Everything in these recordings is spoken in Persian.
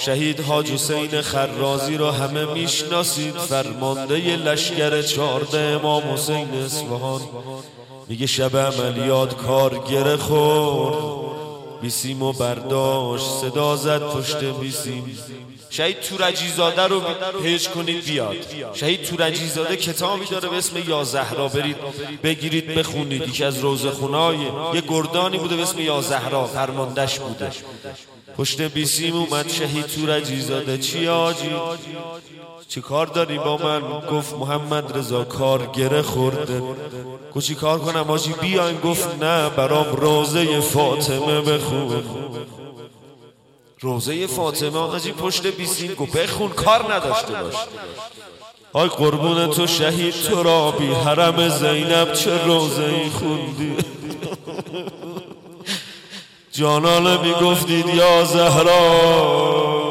شهید حاج حسین خرازی را همه میشناسید، فرمانده لشکر 14 امام حسین اصفهان. میگه شب عملیات کارگر خورد، بیسیم و برداشت، صدا زد پشت بیسیم. شهید تورجیزاده رو پیج کنید بیاد. شهید تورجیزاده کتابی داره به اسم یا زهرا، برید بگیرید بخونید. یکی از روزخونای یه گردانی بوده به اسم یا زهرا، فرماندهش بوده. پشت بیسیم اومد شهید تورجیزاده. چی آجی؟ چی کار داری با من؟ گفت محمد رضا کارگر خورده. گفت چی کار کنم آجی؟ بیاین. گفت نه، برام روزه فاطمه بخون. روزه فاطمه آجی پشت بیسیم. گفت بخون، کار نداشته باش. آی قربون تو شهید ترابی، حرم زینب چه روزه ای خوندی. جانانه میگفتید یا زهرا.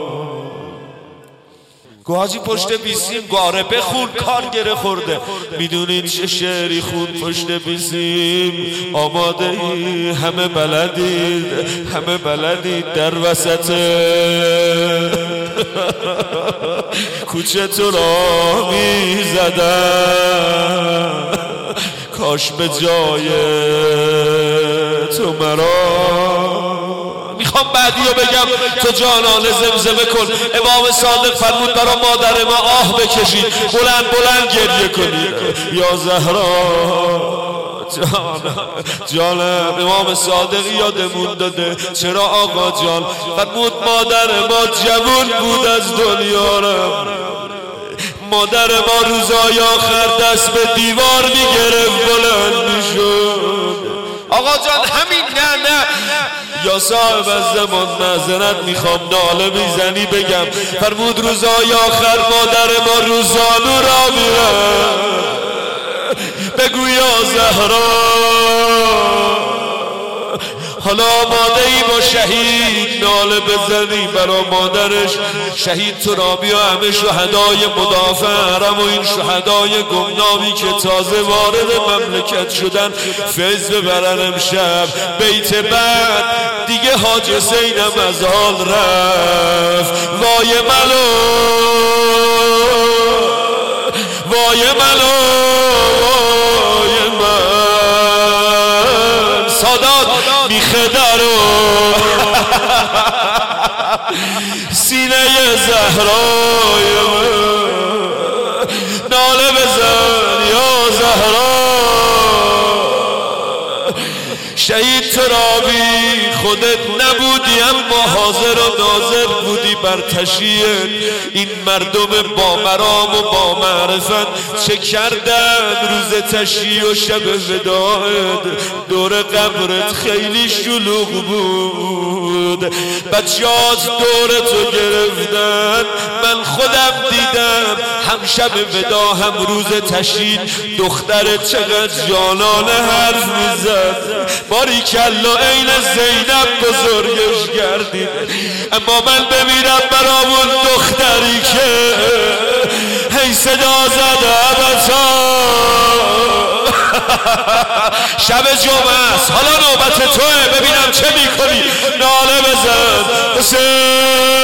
گوهاجی پشت بیسیم گاره بخون، کارگر خورده. میدونید چه شعری خون پشت بیسیم؟ آماده ای؟ همه بلدید، همه بلدید. در وسط کوچه تو را میزدم، کاش به جای تو مرا. میخوام بعدیو بگم، تو جانانه زمزمه کن. امام صادق فرمود برا مادر ما آه بکشید، بلند بلند گریه کنید. یا زهرا جانم. امام صادق یادمون داده. چرا آقا جان؟ فرمود مادر ما جوون بود از دنیا رفت. مادر ما روزای آخر دست به دیوار میگرفت، بلند میشد. آقا جان همین؟ نه یا صاحب از زمان معذرت میخوام، ناله میزنی بگم. فرمود روزای آخر مادر ما روزانو را میره. بگو یا زهرا. حالا آماده ای با شهید ناله بزنی برا مادرش. شهید ترابی و همه شهدای مدافع حرم و این شهدای گمنامی که تازه وارد مملکت شدن فیض ببرن امشب. بیت بعد دیگه حاج حسینم از حال رفت. وای ملو، وای ملو، وای من. سادات میخه درو سینه زهرای من. ناله بزن یا زهرا. شهید ترابی خودت نبودی اما حاضر و ناظر بودی بر تشییع این مردم با مرام و با معرفت. چه کردن روز تشییع و شب وداعت؟ دور قبرت خیلی شلوغ بود، بچه‌هات دور تو گرفتن. من خودم دیدم هم شب ودا هم روز تشییع دخترت چقدر جانانه حرف میزد. باریکلا عین زینب بزرگش کردید. اما من بمیرم برامون دختری که هی صدا زده بچا. شب جمعه است، حالا نوبت توه، ببینم چه میکنی. ناله بزن حسین.